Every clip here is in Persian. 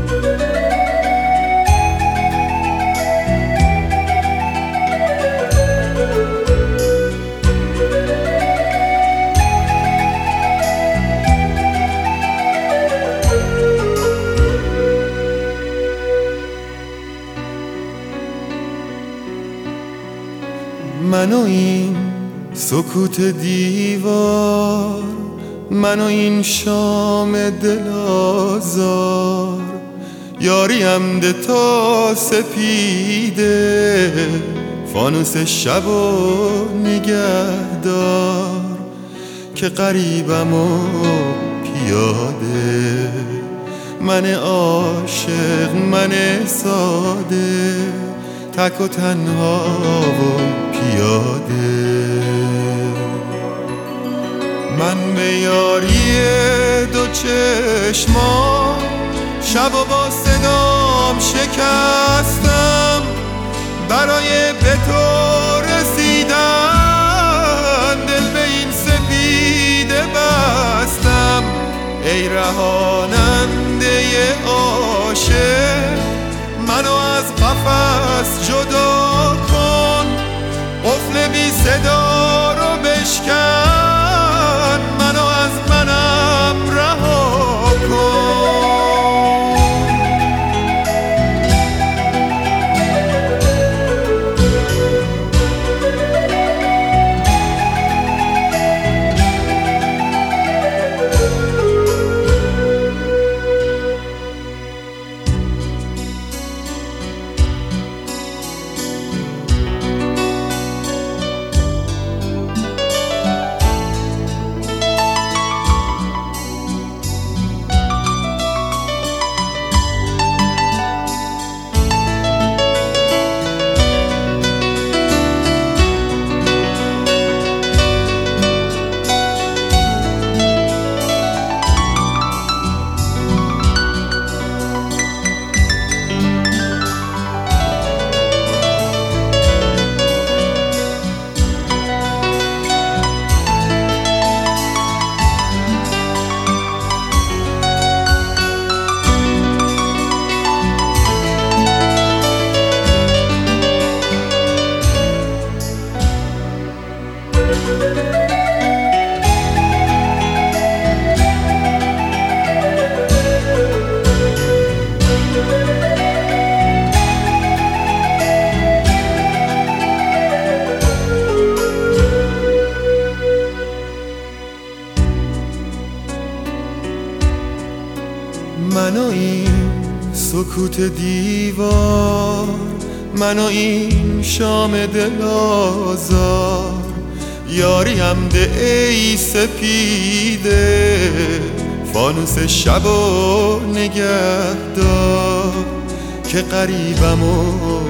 من و این سکوت دیوار، من و این شام دل آزار، یاریم ده تا سپیده، فانوس شب و نگهدار، که غریبم و پیاده، من عاشق من ساده، تک و تنها و پیاده. من به یاری دو چشمان شب و با صدام شکستم، برای به تو رسیدن دل به این سپیده بستم. ای رهاننده عاشق، منو از قفس جدا کن، قفل بی صدا رو بشکن، منو از منم رها کن. من و این سکوت دیوار، من و این شام دل آزار، یاریم ده ای سپیده، فانوس شب و نگهدار، که غریبم و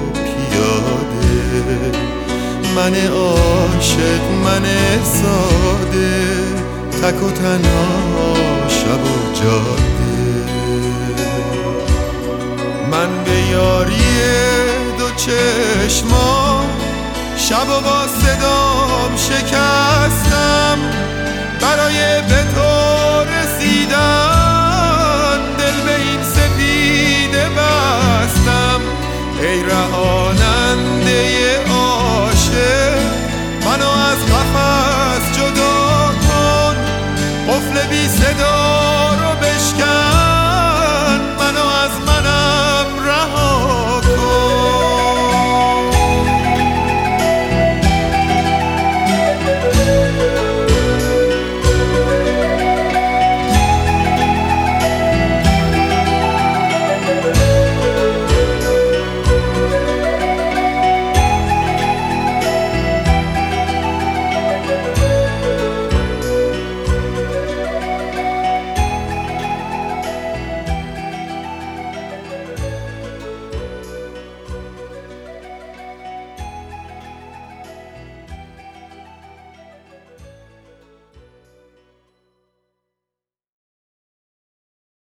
پیاده، من عاشق من ساده، تک و تنها شب و جاده. من به یاری دو چشمان شب و با صدام شکستم، برای به تو